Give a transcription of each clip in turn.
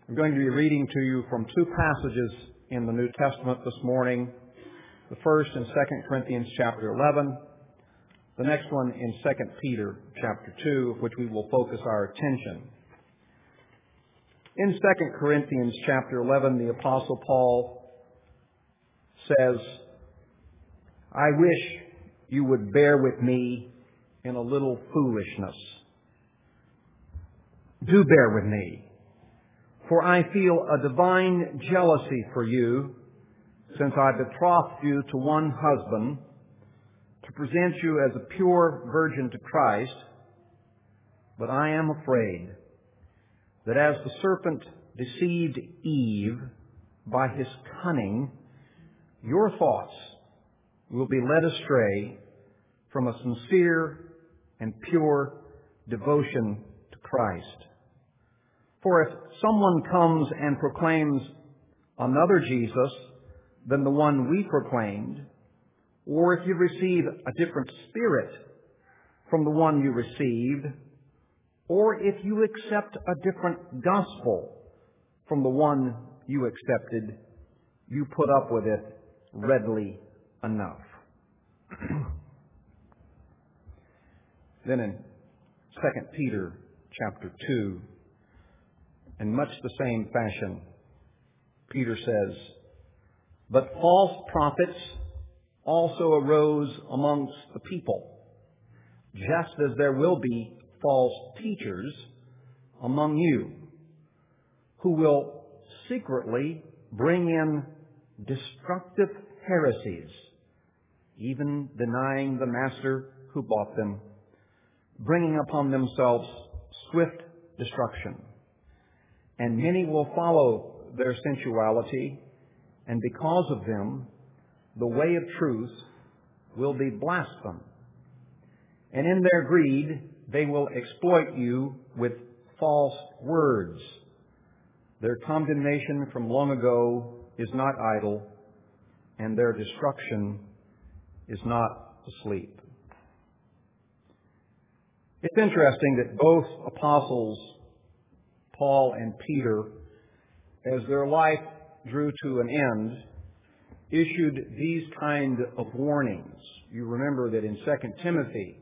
I'm going to be reading to you from two passages in the New Testament this morning. The first in 2 Corinthians chapter 11. The next one in 2 Peter chapter 2, of which we will focus our attention. In 2 Corinthians chapter 11, the Apostle Paul says, I wish you would bear with me in a little foolishness. Do bear with me, for I feel a divine jealousy for you, since I betrothed you to one husband, to present you as a pure virgin to Christ. But I am afraid that as the serpent deceived Eve by his cunning, your thoughts will be led astray from a sincere and pure devotion to Christ. For if someone comes and proclaims another Jesus than the one we proclaimed, or if you receive a different spirit from the one you received, or if you accept a different gospel from the one you accepted, you put up with it readily enough. Then in 2 Peter chapter 2, in much the same fashion, Peter says, But false prophets also arose amongst the people, just as there will be false teachers among you, who will secretly bring in destructive heresies, even denying the master who bought them, bringing upon themselves swift destruction. And many will follow their sensuality, and because of them, the way of truth will be blasphemed. And in their greed, they will exploit you with false words. Their condemnation from long ago is not idle, and their destruction is not asleep. It's interesting that both apostles, Paul and Peter, as their life drew to an end, issued these kind of warnings. You remember that in 2 Timothy,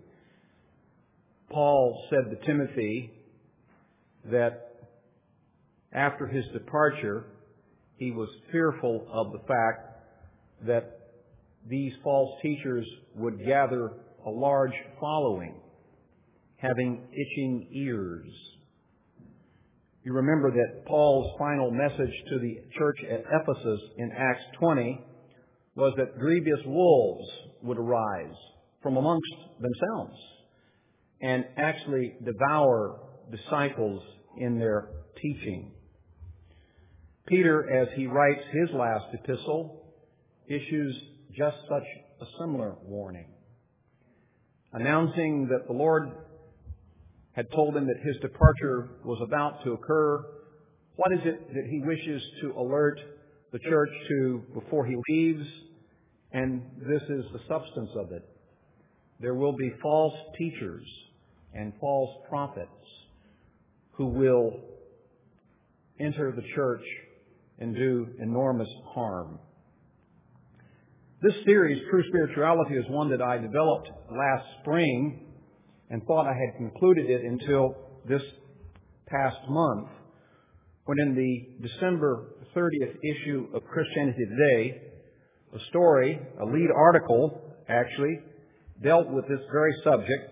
Paul said to Timothy that after his departure, he was fearful of the fact that these false teachers would gather a large following, having itching ears. You remember that Paul's final message to the church at Ephesus in Acts 20 was that grievous wolves would arise from amongst themselves and actually devour disciples in their teaching. Peter, as he writes his last epistle, issues just such a similar warning, announcing that the Lord had told him that his departure was about to occur. What is it that he wishes to alert the church to before he leaves? And this is the substance of it. There will be false teachers and false prophets who will enter the church and do enormous harm. This series, True Spirituality, is one that I developed last spring and thought I had concluded it until this past month, when in the December 30th issue of Christianity Today, a lead article actually, dealt with this very subject,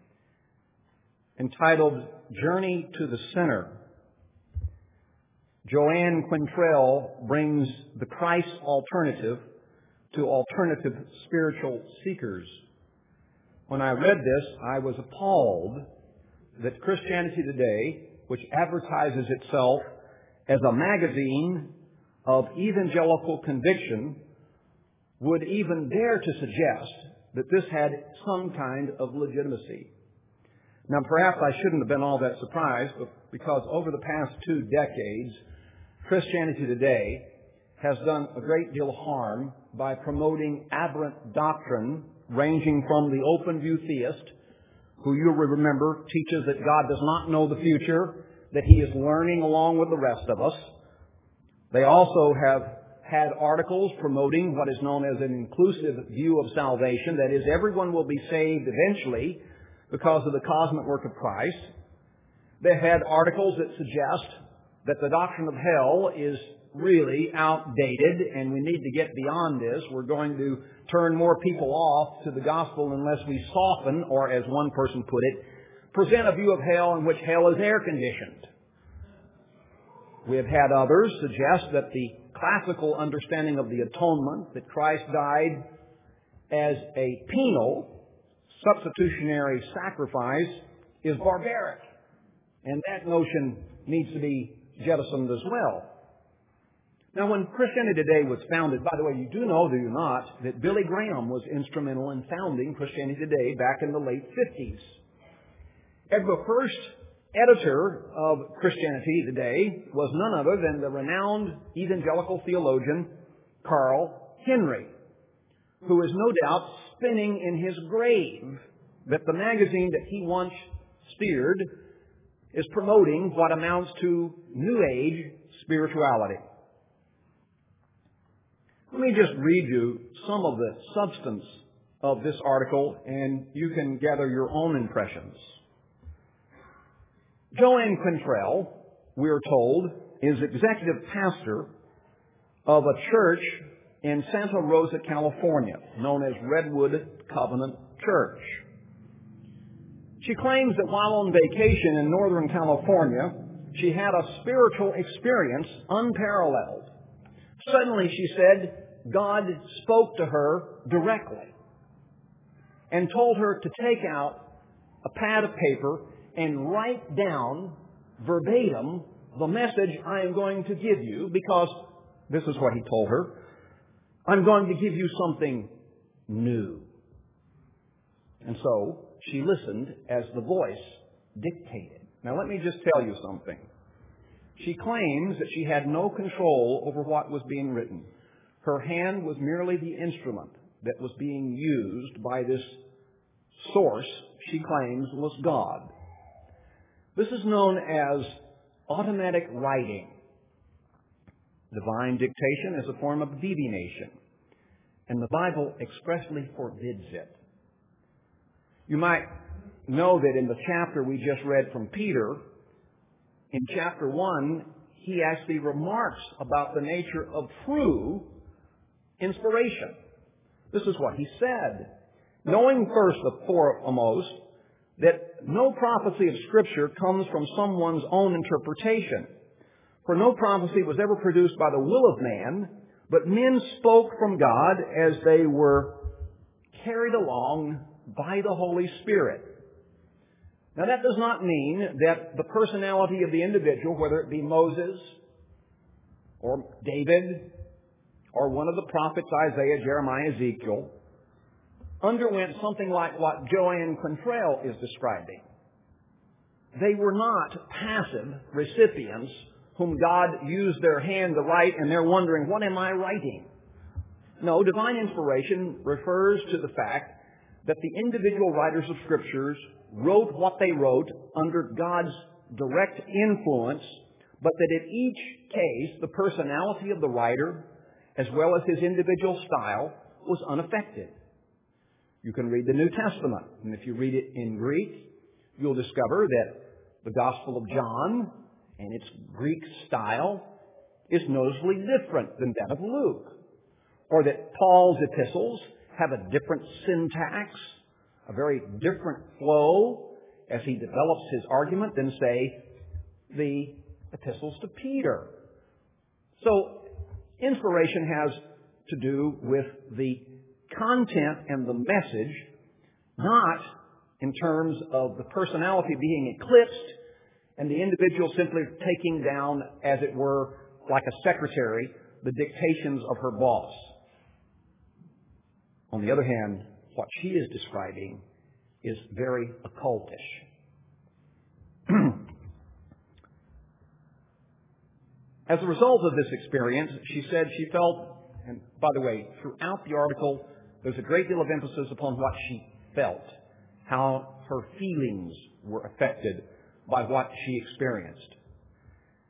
entitled Journey to the Center. Joanne Quintrell brings the Christ alternative to alternative spiritual seekers. When I read this, I was appalled that Christianity Today, which advertises itself as a magazine of evangelical conviction, would even dare to suggest that this had some kind of legitimacy. Now, perhaps I shouldn't have been all that surprised, because over the past 2 decades, Christianity Today has done a great deal of harm by promoting aberrant doctrine ranging from the open view theist, who you'll remember teaches that God does not know the future, that he is learning along with the rest of us. They also have had articles promoting what is known as an inclusive view of salvation. That is, everyone will be saved eventually because of the cosmic work of Christ. They've had articles that suggest that the doctrine of hell is really outdated and we need to get beyond this. We're going to turn more people off to the gospel unless we soften, or as one person put it, present a view of hell in which hell is air-conditioned. We have had others suggest that the classical understanding of the atonement, that Christ died as a penal, substitutionary sacrifice, is barbaric. And that notion needs to be jettisoned as well. Now, when Christianity Today was founded, by the way, you do know, do you not, that Billy Graham was instrumental in founding Christianity Today back in the late 50s. The first editor of Christianity Today was none other than the renowned evangelical theologian Carl Henry, who is no doubt spinning in his grave that the magazine that he once steered is promoting what amounts to New Age spirituality. Let me just read you some of the substance of this article, and you can gather your own impressions. Joanne Quintrell, we're told, is executive pastor of a church in Santa Rosa, California, known as Redwood Covenant Church. She claims that while on vacation in Northern California, she had a spiritual experience unparalleled. Suddenly, she said, God spoke to her directly and told her to take out a pad of paper and write down verbatim the message I am going to give you, because this is what he told her: I'm going to give you something new. And so she listened as the voice dictated. Now let me just tell you something. She claims that she had no control over what was being written. Her hand was merely the instrument that was being used by this source she claims was God. This is known as automatic writing. Divine dictation is a form of divination, and the Bible expressly forbids it. You might know that in the chapter we just read from Peter, in chapter 1, he actually remarks about the nature of true inspiration. This is what he said. Knowing first and foremost that no prophecy of Scripture comes from someone's own interpretation. For no prophecy was ever produced by the will of man, but men spoke from God as they were carried along by the Holy Spirit. Now that does not mean that the personality of the individual, whether it be Moses or David or one of the prophets, Isaiah, Jeremiah, Ezekiel, underwent something like what Joanne Quintrell is describing. They were not passive recipients whom God used their hand to write and they're wondering, what am I writing? No, divine inspiration refers to the fact that the individual writers of Scriptures wrote what they wrote under God's direct influence, but that in each case, the personality of the writer, as well as his individual style, was unaffected. You can read the New Testament, and if you read it in Greek, you'll discover that the Gospel of John and its Greek style is noticeably different than that of Luke, or that Paul's epistles have a different syntax, a very different flow as he develops his argument than, say, the epistles to Peter. So, inspiration has to do with the content and the message, not in terms of the personality being eclipsed and the individual simply taking down, as it were, like a secretary, the dictations of her boss. On the other hand, what she is describing is very occultish. As a result of this experience, she said she felt, and by the way, throughout the article, there's a great deal of emphasis upon what she felt, how her feelings were affected by what she experienced.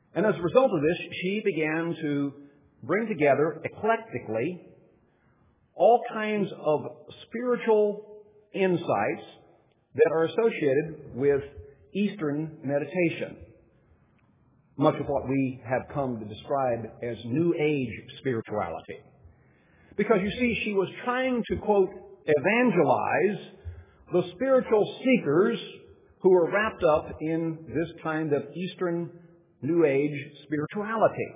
And as a result of this, she began to bring together eclectically all kinds of spiritual insights that are associated with Eastern meditation. Much of what we have come to describe as New Age spirituality. Because you see, she was trying to, quote, evangelize the spiritual seekers who were wrapped up in this kind of Eastern New Age spirituality.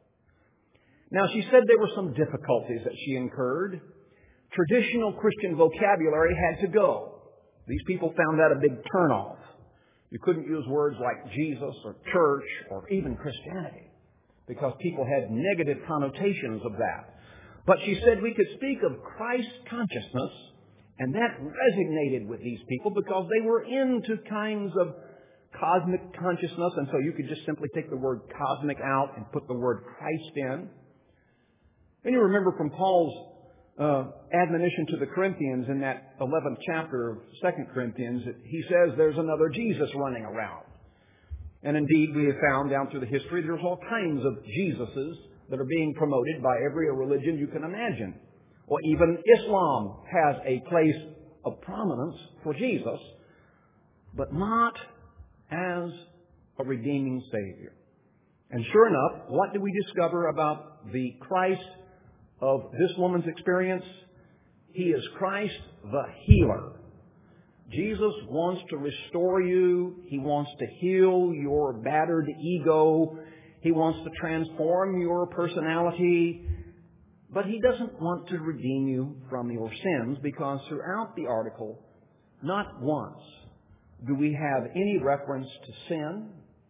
Now, she said there were some difficulties that she incurred. Traditional Christian vocabulary had to go. These people found that a big turnoff. You couldn't use words like Jesus or church or even Christianity because people had negative connotations of that. But she said we could speak of Christ consciousness, and that resonated with these people because they were into kinds of cosmic consciousness, and so you could just simply take the word cosmic out and put the word Christ in. And you remember from Paul's admonition to the Corinthians in that 11th chapter of 2 Corinthians, he says there's another Jesus running around. And indeed, we have found down through the history there's all kinds of Jesuses that are being promoted by every religion you can imagine. Or even Islam has a place of prominence for Jesus, but not as a redeeming Savior. And sure enough, what do we discover about the Christ of this woman's experience? He is Christ the healer. Jesus wants to restore you. He wants to heal your battered ego. He wants to transform your personality. But He doesn't want to redeem you from your sins, because throughout the article, not once do we have any reference to sin,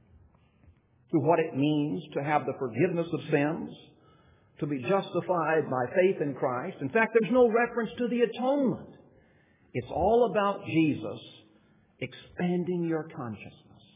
to what it means to have the forgiveness of sins, to be justified by faith in Christ. In fact, there's no reference to the atonement. It's all about Jesus expanding your consciousness.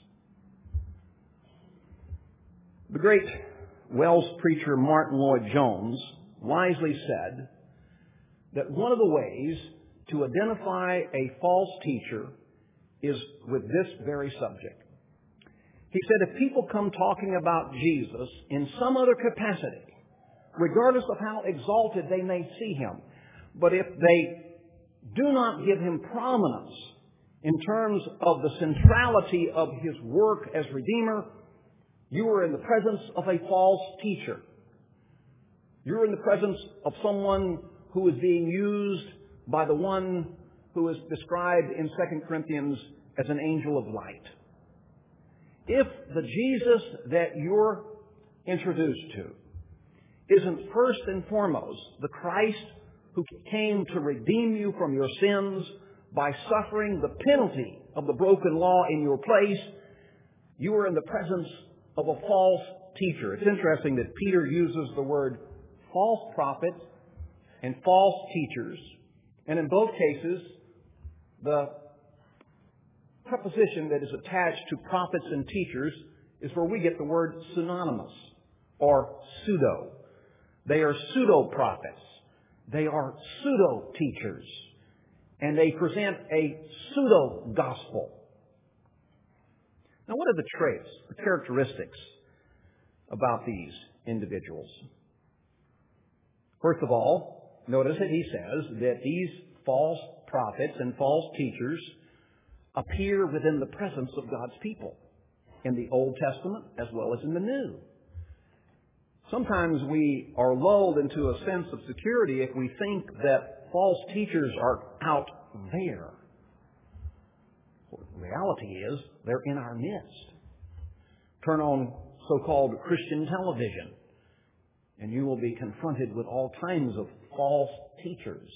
The great Welsh preacher Martin Lloyd-Jones wisely said that one of the ways to identify a false teacher is with this very subject. He said if people come talking about Jesus in some other capacity, regardless of how exalted they may see Him, but if they do not give Him prominence in terms of the centrality of His work as Redeemer, you are in the presence of a false teacher. You're in the presence of someone who is being used by the one who is described in 2 Corinthians as an angel of light. If the Jesus that you're introduced to isn't first and foremost the Christ who came to redeem you from your sins by suffering the penalty of the broken law in your place, you are in the presence of a false teacher. It's interesting that Peter uses the word false prophet and false teachers, and in both cases, the preposition that is attached to prophets and teachers is where we get the word synonymous or pseudo. They are pseudo-prophets. They are pseudo-teachers. And they present a pseudo-gospel. Now, what are the traits, the characteristics about these individuals? First of all, notice that he says that these false prophets and false teachers appear within the presence of God's people in the Old Testament as well as in the New. Sometimes we are lulled into a sense of security if we think that false teachers are out there. Well, the reality is they're in our midst. Turn on so-called Christian television, and you will be confronted with all kinds of false teachers.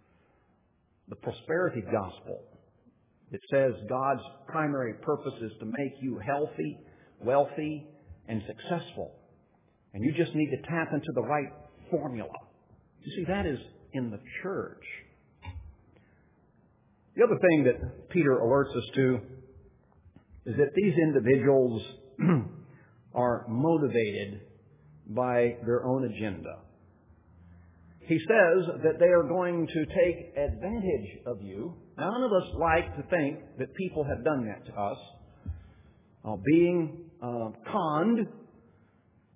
The prosperity gospel. It says God's primary purpose is to make you healthy, wealthy, and successful. And you just need to tap into the right formula. You see, that is in the church. The other thing that Peter alerts us to is that these individuals are motivated by their own agenda. He says that they are going to take advantage of you. Now, none of us like to think that people have done that to us. Being conned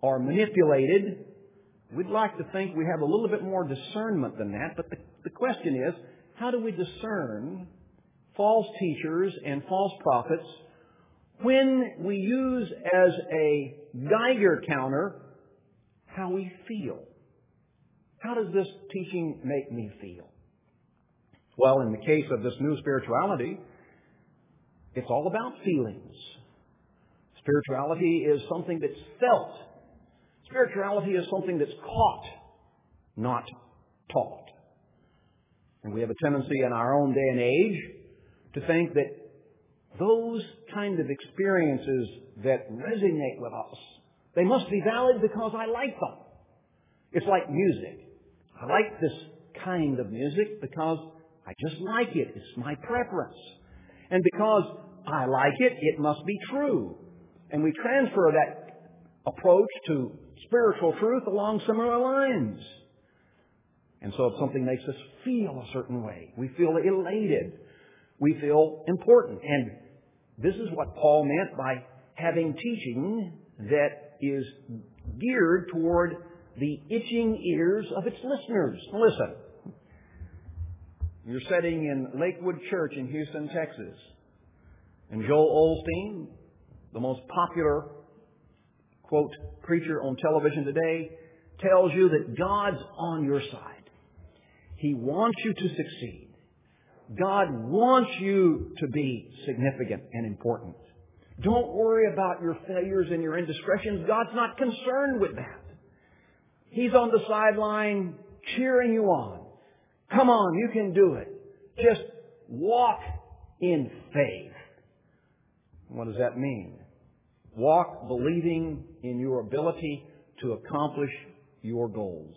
or manipulated. We'd like to think we have a little bit more discernment than that, but the question is, how do we discern false teachers and false prophets when we use as a Geiger counter how we feel? How does this teaching make me feel? Well, in the case of this new spirituality, it's all about feelings. Spirituality is something that's felt. Spirituality is something that's caught, not taught. And we have a tendency in our own day and age to think that those kind of experiences that resonate with us, they must be valid because I like them. It's like music. I like this kind of music because I just like it. It's my preference. And because I like it, it must be true. And we transfer that approach to spiritual truth along similar lines. And so if something makes us feel a certain way, we feel elated, we feel important. And this is what Paul meant by having teaching that is geared toward the itching ears of its listeners. Listen, you're sitting in Lakewood Church in Houston, Texas, and Joel Osteen, the most popular, quote, preacher on television today, tells you that God's on your side. He wants you to succeed. God wants you to be significant and important. Don't worry about your failures and your indiscretions. God's not concerned with that. He's on the sideline cheering you on. Come on, you can do it. Just walk in faith. What does that mean? Walk believing in your ability to accomplish your goals.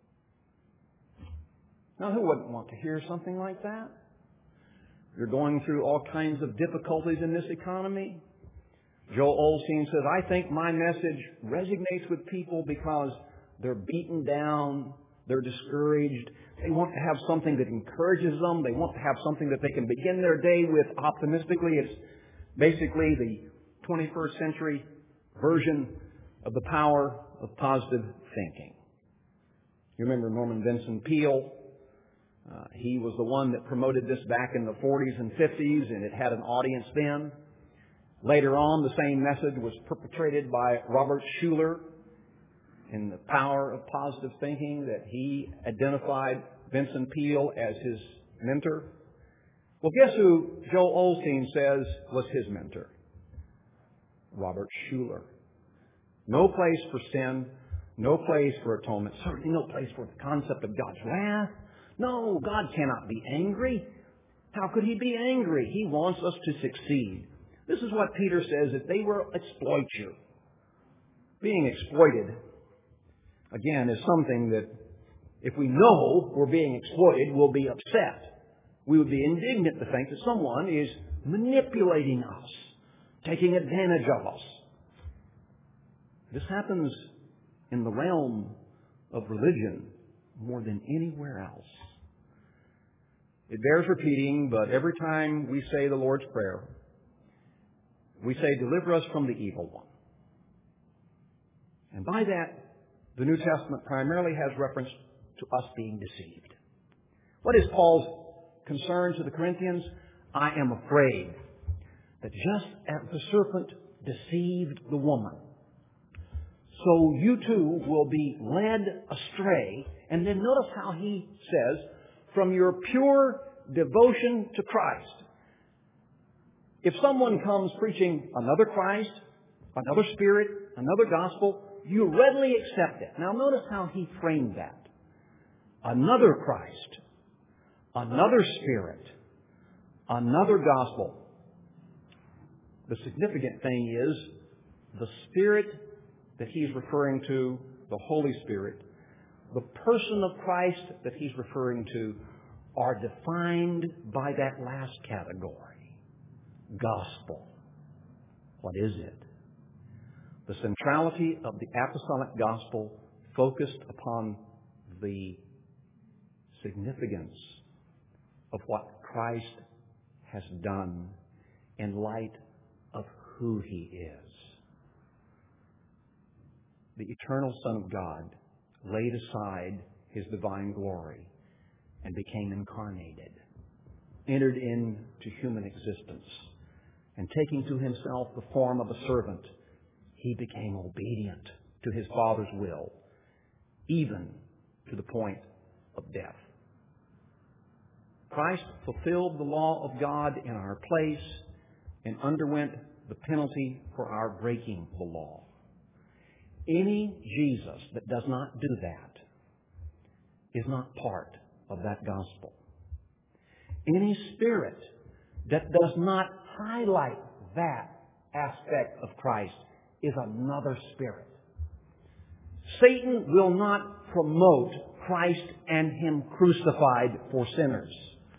Now, who wouldn't want to hear something like that? You're going through all kinds of difficulties in this economy. Joel Osteen says, I think my message resonates with people because they're beaten down, they're discouraged, they want to have something that encourages them, they want to have something that they can begin their day with optimistically. It's basically the 21st century version of the power of positive thinking. You remember Norman Vincent Peale? He was the one that promoted this back in the 40s and 50s, and it had an audience then. Later on, the same message was perpetrated by Robert Schuller in The Power of Positive Thinking, that he identified Vincent Peale as his mentor. Well, guess who Joel Osteen says was his mentor? Robert Schuller. No place for sin, no place for atonement, certainly no place for the concept of God's wrath. No, God cannot be angry. How could He be angry? He wants us to succeed. This is what Peter says, that they will exploit you. Being exploited, again, is something that if we know we're being exploited, we'll be upset. We would be indignant to think that someone is manipulating us, taking advantage of us. This happens in the realm of religion more than anywhere else. It bears repeating, but every time we say the Lord's Prayer, we say, deliver us from the evil one. And by that, the New Testament primarily has reference to us being deceived. What is Paul's concern to the Corinthians? I am afraid that just as the serpent deceived the woman, so you too will be led astray. And then notice how he says, from your pure devotion to Christ. If someone comes preaching another Christ, another Spirit, another gospel, you readily accept it. Now notice how he framed that. Another Christ, another Spirit, another gospel. The significant thing is the Spirit that he's referring to, the Holy Spirit, the person of Christ that he's referring to, are defined by that last category, gospel. What is it? The centrality of the apostolic gospel focused upon the significance of what Christ has done in light of who He is. the eternal Son of God laid aside His divine glory and became incarnated, entered into human existence, and taking to Himself the form of a servant, He became obedient to His Father's will, even to the point of death. Christ fulfilled the law of God in our place and underwent the penalty for our breaking the law. Any Jesus that does not do that is not part of that gospel. Any spirit that does not highlight that aspect of Christ is another spirit. Satan will not promote Christ and Him crucified for sinners.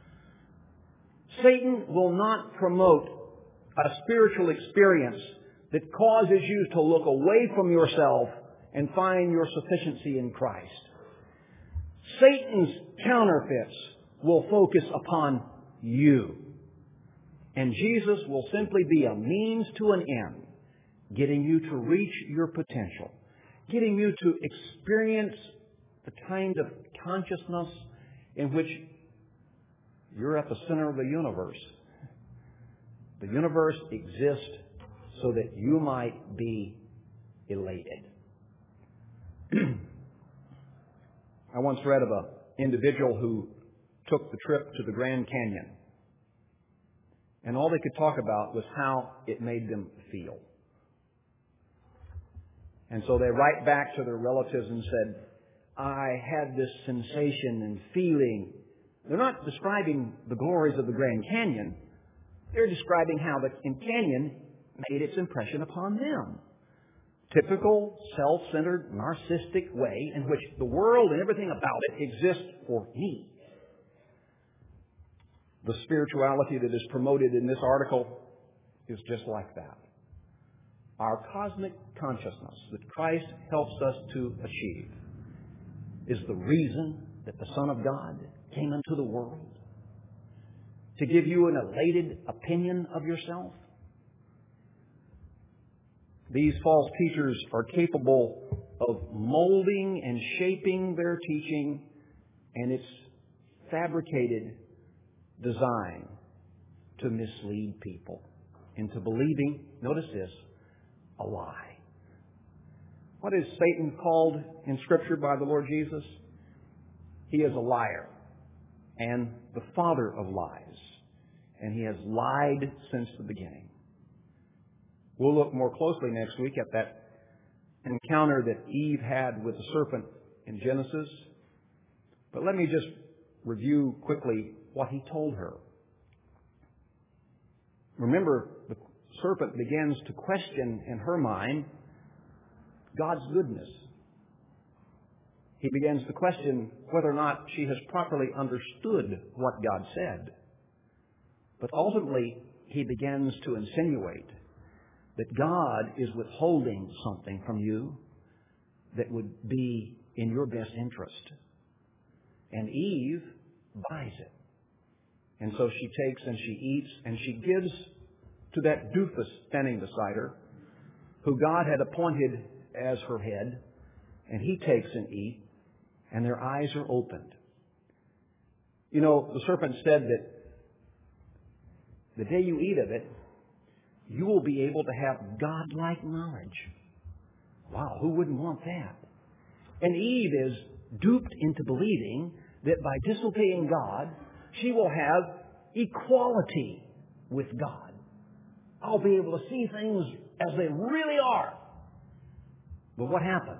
Satan will not promote a spiritual experience that causes you to look away from yourself and find your sufficiency in Christ. Satan's counterfeits will focus upon you. And Jesus will simply be a means to an end, getting you to reach your potential, getting you to experience the kind of consciousness in which you're at the center of the universe. The universe exists so that you might be elated. I once read of an individual who took the trip to the Grand Canyon, and all they could talk about was how it made them feel. And so they write back to their relatives and said, I had this sensation and feeling. They're not describing the glories of the Grand Canyon. They're describing how the Canyon made its impression upon them. Typical, self-centered, narcissistic way in which the world and everything about it exists for me. The spirituality that is promoted in this article is just like that. Our cosmic consciousness that Christ helps us to achieve is the reason that the Son of God came into the world. To give you an elated opinion of yourself. These false teachers are capable of molding and shaping their teaching and its fabricated design to mislead people into believing, notice this, a lie. What is Satan called in Scripture by the Lord Jesus? He is a liar and the father of lies. And he has lied since the beginning. We'll look more closely next week at that encounter that Eve had with the serpent in Genesis. But let me just review quickly what he told her. Remember, the serpent begins to question in her mind God's goodness. He begins to question whether or not she has properly understood what God said. But ultimately, he begins to insinuate that God is withholding something from you that would be in your best interest. And Eve buys it. And so she takes and she eats and she gives to that doofus standing beside her, who God had appointed as her head, and he takes and eats, and their eyes are opened. You know, the serpent said that the day you eat of it, you will be able to have God-like knowledge. Wow, who wouldn't want that? And Eve is duped into believing that by disobeying God, she will have equality with God. I'll be able to see things as they really are. But what happened?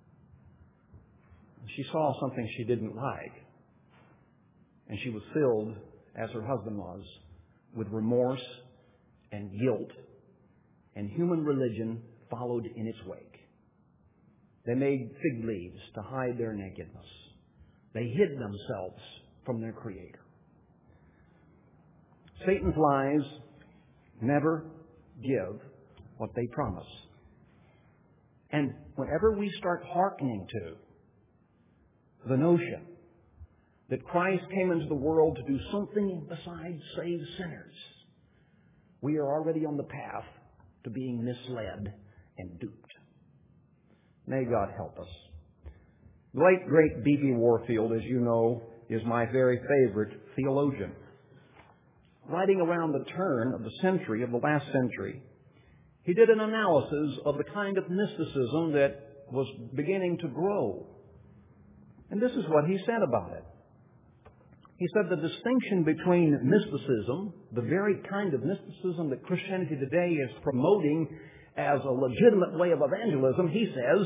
She saw something she didn't like. And she was filled, as her husband was, with remorse and guilt. And human religion followed in its wake. They made fig leaves to hide their nakedness. They hid themselves from their Creator. Satan's lies never give what they promise. And whenever we start hearkening to the notion that Christ came into the world to do something besides save sinners, we are already on the path to being misled and duped. May God help us. The late, great B.B. Warfield, as you know, is my very favorite theologian. Writing around the turn of the century, of the last century, he did an analysis of the kind of mysticism that was beginning to grow. And this is what he said about it. He said the distinction between mysticism, the very kind of mysticism that Christianity today is promoting as a legitimate way of evangelism, he says,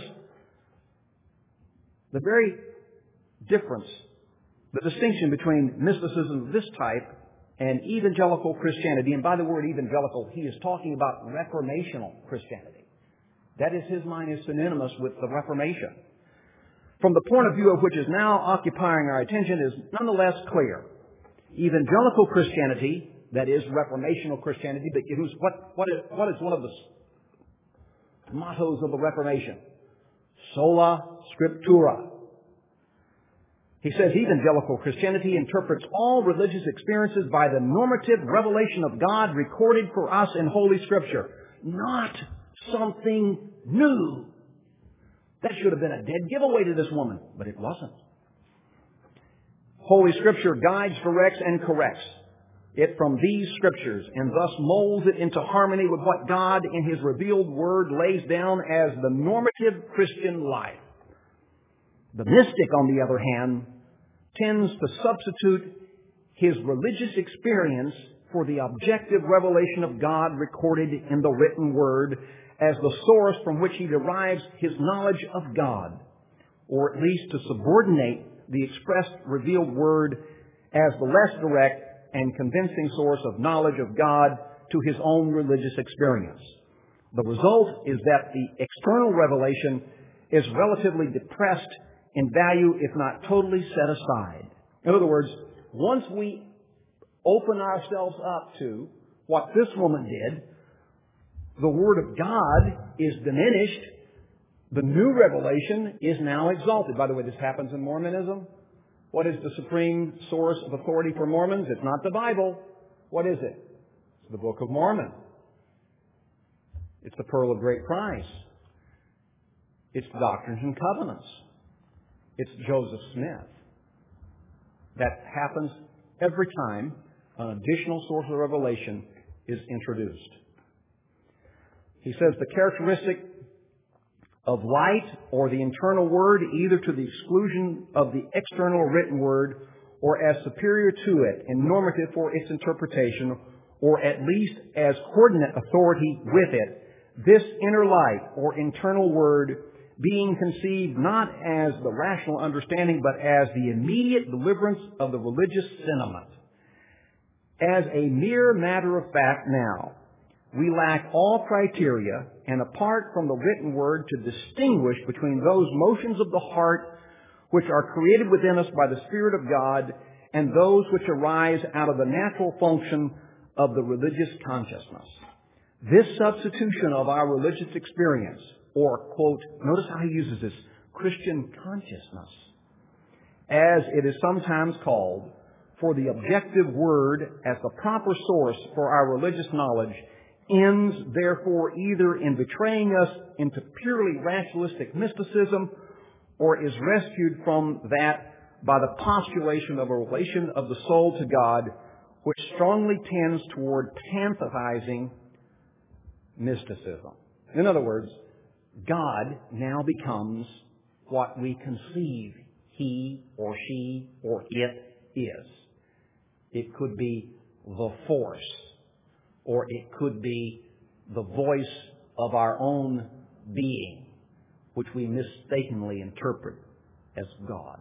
the very difference, the distinction between mysticism of this type and evangelical Christianity, and by the word evangelical, he is talking about reformational Christianity. That is, his mind is synonymous with the Reformation. From the point of view of which is now occupying our attention is nonetheless clear. Evangelical Christianity, that is, reformational Christianity, what is one of the mottos of the Reformation? Sola Scriptura. He says evangelical Christianity interprets all religious experiences by the normative revelation of God recorded for us in Holy Scripture, not something new. That should have been a dead giveaway to this woman, but it wasn't. Holy Scripture guides, directs, and corrects it from these Scriptures, and thus molds it into harmony with what God in His revealed Word lays down as the normative Christian life. The mystic, on the other hand, tends to substitute his religious experience for the objective revelation of God recorded in the written Word as the source from which he derives his knowledge of God, or at least to subordinate the expressed revealed Word as the less direct and convincing source of knowledge of God to his own religious experience. The result is that the external revelation is relatively depressed in value, if not totally set aside. In other words, once we open ourselves up to what this woman did, the Word of God is diminished. The new revelation is now exalted. By the way, this happens in Mormonism. What is the supreme source of authority for Mormons? It's not the Bible. What is it? It's the Book of Mormon. It's the Pearl of Great Price. It's the Doctrines and Covenants. It's Joseph Smith. That happens every time an additional source of revelation is introduced. He says the characteristic of light or the internal word, either to the exclusion of the external written word or as superior to it and normative for its interpretation, or at least as coordinate authority with it, this inner light or internal word being conceived not as the rational understanding, but as the immediate deliverance of the religious sentiment. As a mere matter of fact now, we lack all criteria, and apart from the written word, to distinguish between those motions of the heart which are created within us by the Spirit of God and those which arise out of the natural function of the religious consciousness. This substitution of our religious experience, or, quote, notice how he uses this, Christian consciousness, as it is sometimes called, for the objective word as the proper source for our religious knowledge, ends, therefore, either in betraying us into purely rationalistic mysticism, or is rescued from that by the postulation of a relation of the soul to God, which strongly tends toward pantheizing mysticism. In other words, God now becomes what we conceive He or she or it is. It could be the force, or it could be the voice of our own being, which we mistakenly interpret as God.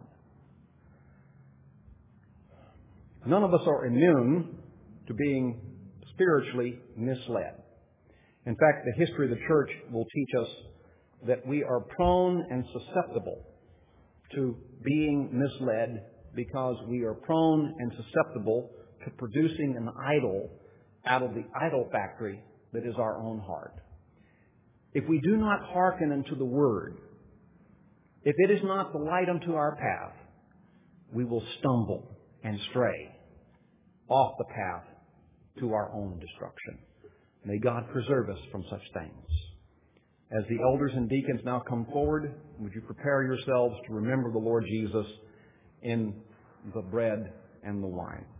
None of us are immune to being spiritually misled. In fact, the history of the church will teach us that we are prone and susceptible to being misled because we are prone and susceptible to producing an idol out of the idol factory that is our own heart. If we do not hearken unto the Word, if it is not the light unto our path, we will stumble and stray off the path to our own destruction. May God preserve us from such things. As the elders and deacons now come forward, would you prepare yourselves to remember the Lord Jesus in the bread and the wine?